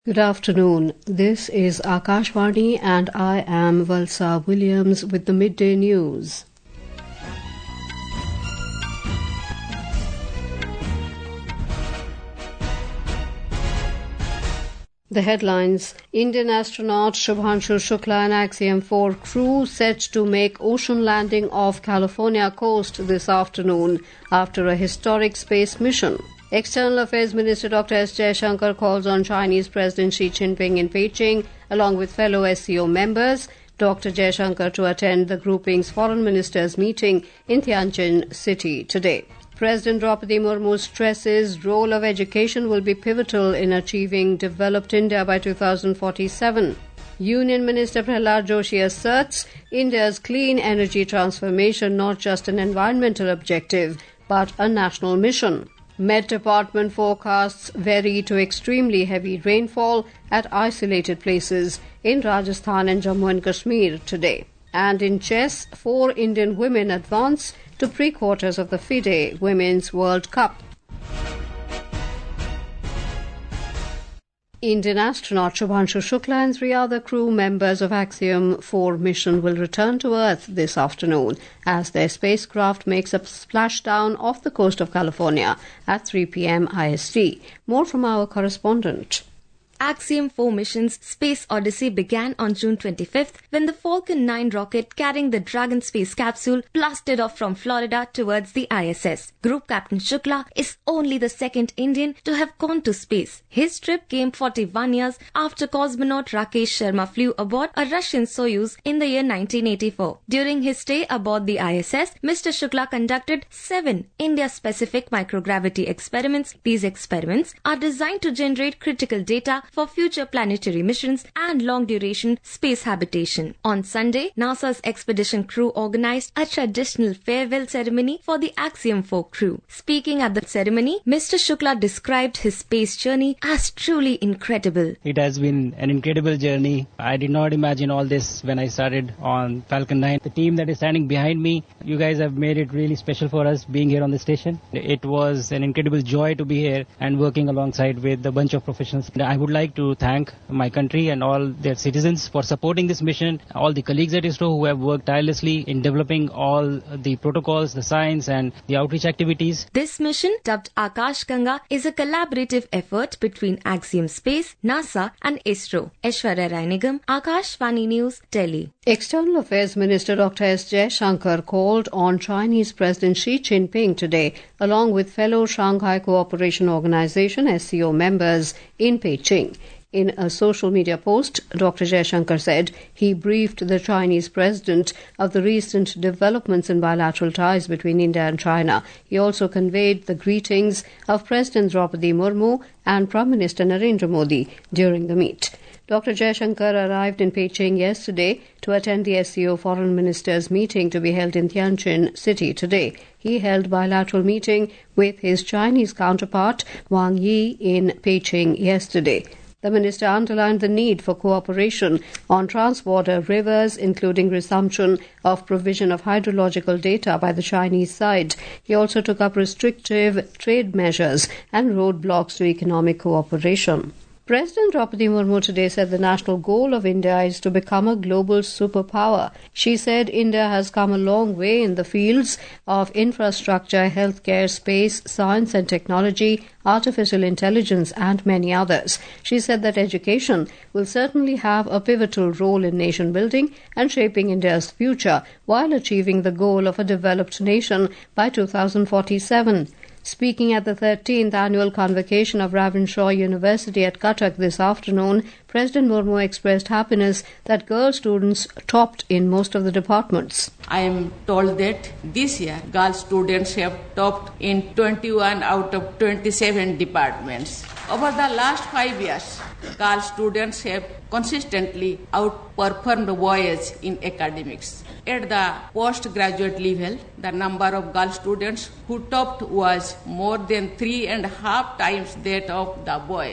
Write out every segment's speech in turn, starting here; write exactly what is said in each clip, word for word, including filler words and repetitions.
Good afternoon. This is Akashvani and I am Valsa Williams with the midday news. The headlines: Indian astronaut Shubhanshu Shukla and Axiom four crew set to make ocean landing off California coast this afternoon after a historic space mission. External Affairs Minister Doctor S. Jaishankar calls on Chinese President Xi Jinping in Beijing, along with fellow S C O members, Doctor Jaishankar to attend the grouping's foreign ministers' meeting in Tianjin City today. President Draupadi Murmu stresses role of education will be pivotal in achieving developed India by two thousand forty-seven. Union Minister Prahlad Joshi asserts India's clean energy transformation not just an environmental objective but a national mission. Met Department forecasts very to extremely heavy rainfall at isolated places in Rajasthan and Jammu and Kashmir today. And in chess, four Indian women advance to pre-quarters of the FIDE Women's World Cup. Indian astronaut Shubhanshu Shukla and three other crew members of Axiom four mission will return to Earth this afternoon as their spacecraft makes a splashdown off the coast of California at three p.m. I S T. More from our correspondent. Axiom four mission's space odyssey began on June twenty-fifth when the Falcon nine rocket carrying the Dragon space capsule blasted off from Florida towards the I S S. Group Captain Shukla is only the second Indian to have gone to space. His trip came forty-one years after cosmonaut Rakesh Sharma flew aboard a Russian Soyuz in the year nineteen eighty-four. During his stay aboard the I S S, Mister Shukla conducted seven India-specific microgravity experiments. These experiments are designed to generate critical data for future planetary missions and long-duration space habitation. On Sunday, NASA's expedition crew organized a traditional farewell ceremony for the Axiom four crew. Speaking at the ceremony, Mister Shukla described his space journey as truly incredible. It has been an incredible journey. I did not imagine all this when I started on Falcon nine. The team that is standing behind me, you guys have made it really special for us being here on the station. It was an incredible joy to be here and working alongside with a bunch of professionals. I would like to thank my country and all their citizens for supporting this mission, all the colleagues at ISRO who have worked tirelessly in developing all the protocols, the science and the outreach activities. This mission, dubbed Akash Ganga, is a collaborative effort between Axiom Space, NASA and ISRO. Aishwarya Rai Nigam, Akashvani News, Delhi. External Affairs Minister Doctor S. Jaishankar called on Chinese President Xi Jinping today, along with fellow Shanghai Cooperation Organization S C O members in Beijing. In a social media post, Doctor Jaishankar said he briefed the Chinese president of the recent developments in bilateral ties between India and China. He also conveyed the greetings of President Draupadi Murmu and Prime Minister Narendra Modi during the meet. Doctor Jaishankar arrived in Beijing yesterday to attend the S C O foreign ministers' meeting to be held in Tianjin City today. He held bilateral meeting with his Chinese counterpart Wang Yi in Beijing yesterday. The minister underlined the need for cooperation on trans-border rivers, including resumption of provision of hydrological data by the Chinese side. He also took up restrictive trade measures and roadblocks to economic cooperation. President Draupadi Murmu today said the national goal of India is to become a global superpower. She said India has come a long way in the fields of infrastructure, healthcare, space, science and technology, artificial intelligence and many others. She said that education will certainly have a pivotal role in nation building and shaping India's future while achieving the goal of a developed nation by two thousand forty-seven. Speaking at the thirteenth annual convocation of Ravenshaw University at Cuttack this afternoon, President Murmu expressed happiness that girl students topped in most of the departments. I am told that this year girl students have topped in twenty-one out of twenty-seven departments. Over the last five years, girl students have consistently outperformed boys in academics. At the postgraduate level, the number of girl students who topped was more than three and a half times that of the boys.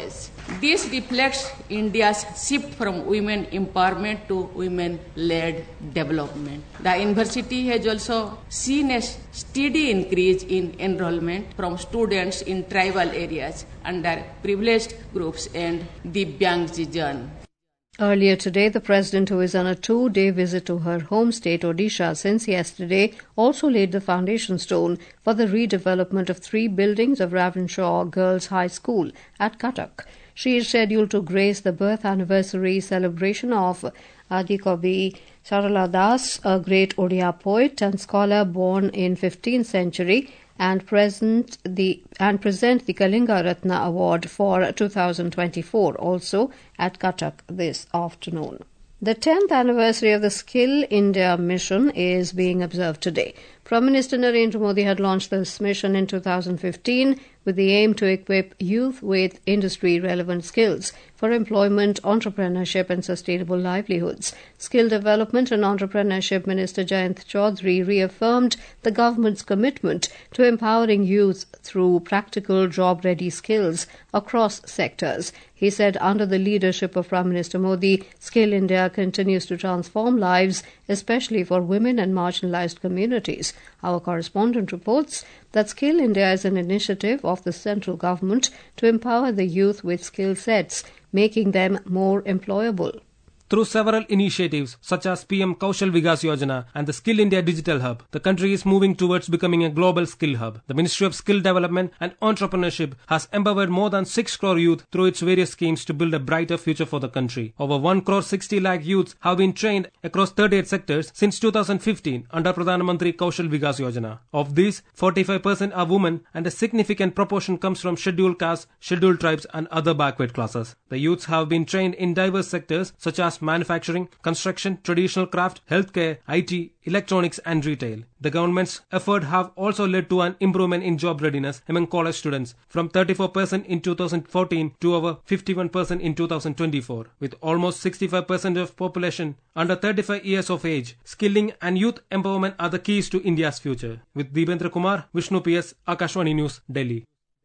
This reflects India's shift from women empowerment to women-led development. The university has also seen a steady increase in enrollment from students in tribal areas, underprivileged groups and Divyangjan. Earlier today, the President, who is on a two-day visit to her home state, Odisha, since yesterday, also laid the foundation stone for the redevelopment of three buildings of Ravenshaw Girls High School at Cuttack. She is scheduled to grace the birth anniversary celebration of Adikavi Sarala Das, a great Odia poet and scholar born in fifteenth century, and present the and present the Kalinga Ratna Award for two thousand twenty-four also at Cuttack this afternoon. The tenth anniversary of the Skill India mission is being observed today. Prime Minister Narendra Modi had launched this mission in two thousand fifteen with the aim to equip youth with industry-relevant skills for employment, entrepreneurship and sustainable livelihoods. Skill Development and Entrepreneurship Minister Jayant Chaudhary reaffirmed the government's commitment to empowering youth through practical job-ready skills across sectors. He said under the leadership of Prime Minister Modi, Skill India continues to transform lives, especially for women and marginalized communities. Our correspondent reports that Skill India is an initiative of the central government to empower the youth with skill sets, making them more employable. Through several initiatives such as P M Kaushal Vikas Yojana and the Skill India Digital Hub, the country is moving towards becoming a global skill hub. The Ministry of Skill Development and Entrepreneurship has empowered more than six crore youth through its various schemes to build a brighter future for the country. Over one crore sixty lakh youths have been trained across thirty-eight sectors since two thousand fifteen under Pradhan Mantri Kaushal Vikas Yojana. Of these, forty-five percent are women and a significant proportion comes from scheduled castes, scheduled tribes and other backward classes. The youths have been trained in diverse sectors such as manufacturing, construction, traditional craft, healthcare, I T, electronics and retail. The government's effort have also led to an improvement in job readiness among college students from thirty-four percent in two thousand fourteen to over fifty-one percent in two thousand twenty-four. With almost sixty-five percent of population under thirty-five years of age, skilling and youth empowerment are the keys to India's future. With Dibendra Kumar, Vishnu P S, Akashwani News, Delhi.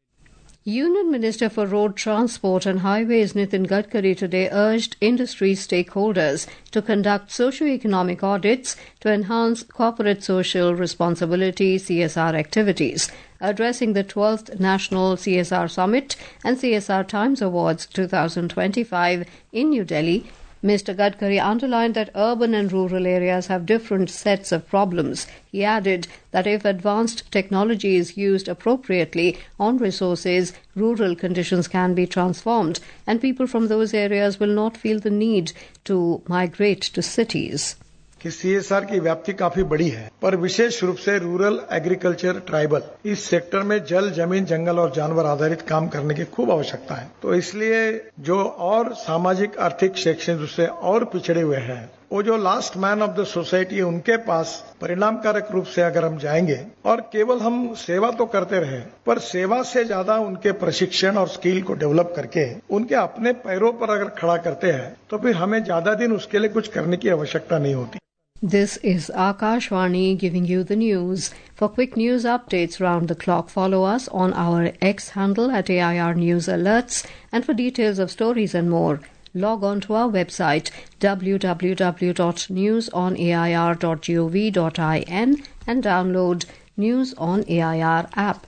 Union Minister for Road Transport and Highways Nitin Gadkari today urged industry stakeholders to conduct socio-economic audits to enhance corporate social responsibility C S R activities. Addressing the twelfth National C S R Summit and C S R Times Awards twenty twenty-five in New Delhi, Mister Gadkari underlined that urban and rural areas have different sets of problems. He added that if advanced technology is used appropriately on resources, rural conditions can be transformed and people from those areas will not feel the need to migrate to cities. कि CSR की व्याप्ति काफी बड़ी है, पर विशेष रूप से रूरल, एग्रीकल्चर, ट्राइबल इस सेक्टर में जल, जमीन, जंगल और जानवर आधारित काम करने की खूब आवश्यकता है. तो इसलिए जो और सामाजिक, आर्थिक, शैक्षणिक रूप से और पिछड़े हुए हैं, वो जो last man of the society है, उनके पास परिणामकारक रूप से अगर हम जाएंगे और केवल हम सेवा तो करते रहे, पर सेवा से ज्यादा उनके प्रशिक्षण और स्किल को डेवलप करके उनके अपने पैरों पर अगर खड़ा करते हैं, तो फिर हमें ज्यादा दिन उसके लिए कुछ करने की आवश्यकता नहीं होती. This is Akashwani giving you the news. For quick news updates round the clock, follow us on our X handle at A I R News Alerts, and for details of stories and more, log on to our website w w w dot news on a i r dot gov dot in and download News on A I R app.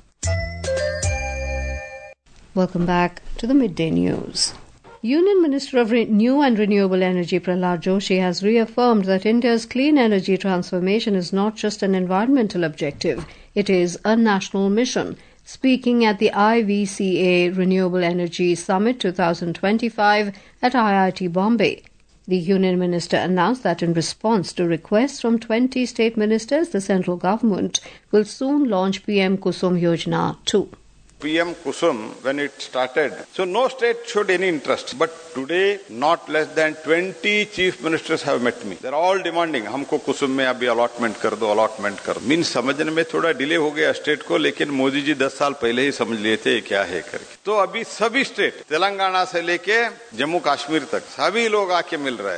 Welcome back to the Midday News. Union Minister of New and Renewable Energy Prahlad Joshi has reaffirmed that India's clean energy transformation is not just an environmental objective, it is a national mission. Speaking at the I V C A Renewable Energy Summit twenty twenty-five at I I T Bombay, the Union Minister announced that in response to requests from twenty state ministers, the central government will soon launch P M Kusum Yojana two. P M Kusum, when it started, so no state showed any interest. But today, not less than twenty chief ministers have met me. They are all demanding, हमको कुसुम में अभी allotment कर दो, allotment कर दो. Means समझने में थोड़ा delay हो गया स्टेट को, लेकिन मोदी जी दस साल पहले ही समझ लिए थे क्या है करके. तो अभी सभी स्टेट, तेलंगाना से लेके जम्मू कश्मीर तक, सभी लोग आके मिल रहे हैं.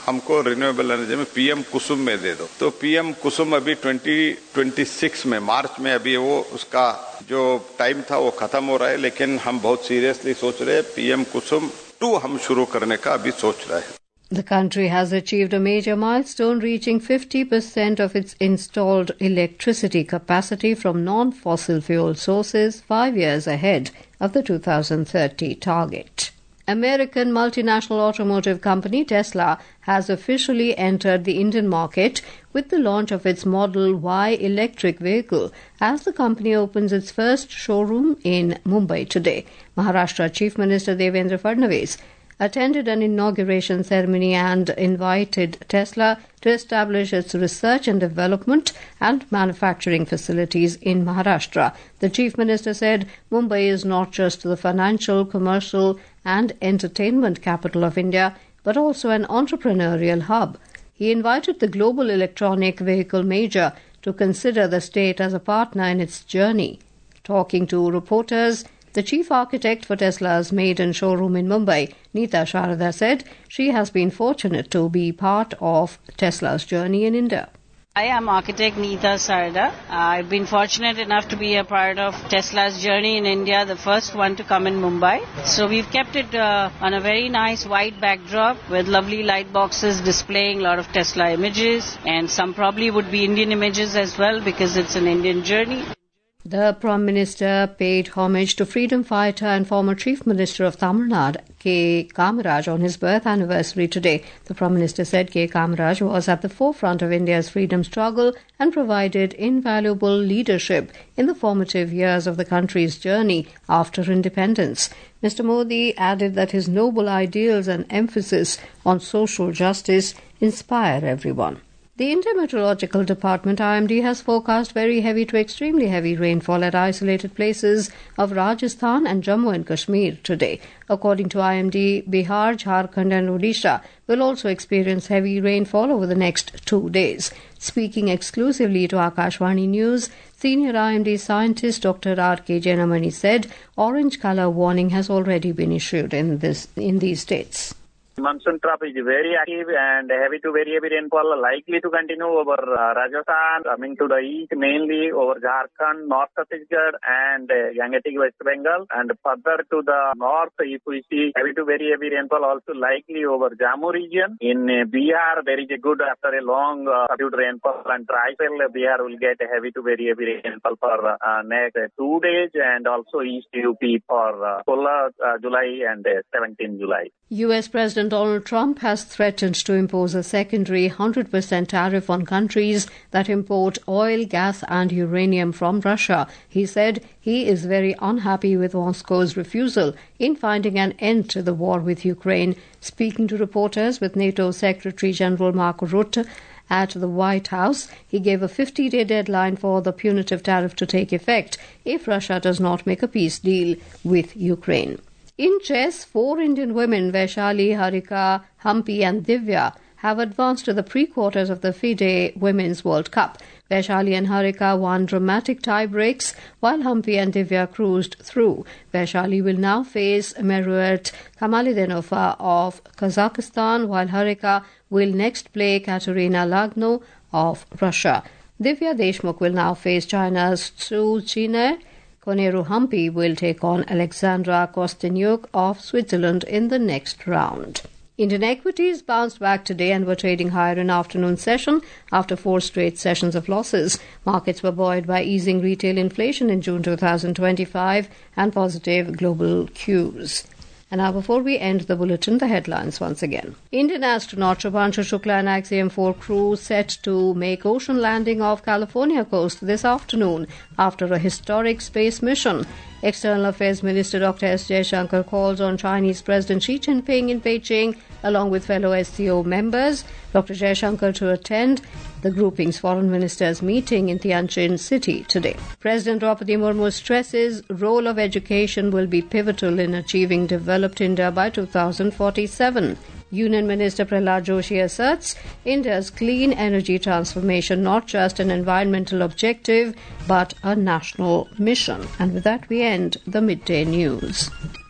हमको रिन्यूएबल एनर्जी में पीएम कुसुम में दे दो। तो पीएम कुसुम अभी ट्वेंटी ट्वेंटी सिक्स में मार्च में अभी वो उसका जो टाइम था वो खत्म हो रहा है, लेकिन हम बहुत सीरियसली सोच रहे हैं पीएम कुसुम टू हम शुरू करने का अभी सोच रहे हैं। The country has achieved a major milestone, reaching fifty percent of its installed electricity capacity from non-fossil fuel sources, five years ahead of the two thousand thirty target. American multinational automotive company Tesla has officially entered the Indian market with the launch of its Model Y electric vehicle as the company opens its first showroom in Mumbai today. Maharashtra Chief Minister Devendra Fadnavis attended an inauguration ceremony and invited Tesla to establish its research and development and manufacturing facilities in Maharashtra. The Chief Minister said Mumbai is not just the financial, commercial and entertainment capital of India, but also an entrepreneurial hub. He invited the global electronic vehicle major to consider the state as a partner in its journey. Talking to reporters, the chief architect for Tesla's maiden showroom in Mumbai, Neeta Sharada, said she has been fortunate to be part of Tesla's journey in India. I am architect Neeta Sharada. I've been fortunate enough to be a part of Tesla's journey in India, the first one to come in Mumbai. So we've kept it uh, on a very nice white backdrop with lovely light boxes displaying a lot of Tesla images, and some probably would be Indian images as well because it's an Indian journey. The Prime Minister paid homage to freedom fighter and former Chief Minister of Tamil Nadu, K. Kamaraj, on his birth anniversary today. The Prime Minister said K. Kamaraj was at the forefront of India's freedom struggle and provided invaluable leadership in the formative years of the country's journey after independence. Mister Modi added that his noble ideals and emphasis on social justice inspire everyone. The India Meteorological Department I M D has forecast very heavy to extremely heavy rainfall at isolated places of Rajasthan and Jammu and Kashmir today. According to I M D, Bihar, Jharkhand and Odisha will also experience heavy rainfall over the next two days. Speaking exclusively to Akashvani News, senior I M D scientist Doctor R K Jainamani said orange colour warning has already been issued in this in these states. Monsoon trough is very active and heavy to very heavy rainfall likely to continue over uh, Rajasthan, coming to the east, mainly over Jharkhand, North Chhattisgarh and uh, Gangetic West Bengal. And further to the north, if we see heavy to very heavy rainfall also likely over Jammu region. In uh, Bihar, there is a good, after a long uh, subdued rainfall and dry spell, Bihar will get a heavy to very heavy rainfall for uh, next uh, two days, and also East U P for uh, Solar uh, July and uh, seventeenth July. U S President Donald Trump has threatened to impose a secondary one hundred percent tariff on countries that import oil, gas and uranium from Russia. He said he is very unhappy with Moscow's refusal in finding an end to the war with Ukraine. Speaking to reporters with NATO Secretary General Mark Rutte at the White House, he gave a fifty-day deadline for the punitive tariff to take effect if Russia does not make a peace deal with Ukraine. In chess, four Indian women, Vaishali, Harika, Hampi and Divya, have advanced to the pre-quarters of the FIDE Women's World Cup. Vaishali and Harika won dramatic tie-breaks, while Hampi and Divya cruised through. Vaishali will now face Meruet Kamalidenova of Kazakhstan, while Harika will next play Katerina Lagno of Russia. Divya Deshmukh will now face China's Zhu Qin'er. Koneru Hampi will take on Alexandra Kostyanyuk of Switzerland in the next round. Indian equities bounced back today and were trading higher in afternoon session after four straight sessions of losses. Markets were buoyed by easing retail inflation in June two thousand twenty-five and positive global cues. And now, before we end the bulletin, the headlines once again. Indian astronaut Shubhanshu Shukla and Axiom four crew set to make ocean landing off California coast this afternoon after a historic space mission. External Affairs Minister Doctor S. Jaishankar calls on Chinese President Xi Jinping in Beijing, along with fellow S C O members, Doctor Jaishankar to attend the grouping's foreign ministers meeting in Tianjin City today. President Draupadi Murmu stresses role of education will be pivotal in achieving developed India by two thousand forty-seven. Union Minister Prahlad Joshi asserts India's clean energy transformation not just an environmental objective but a national mission. And with that we end the midday news.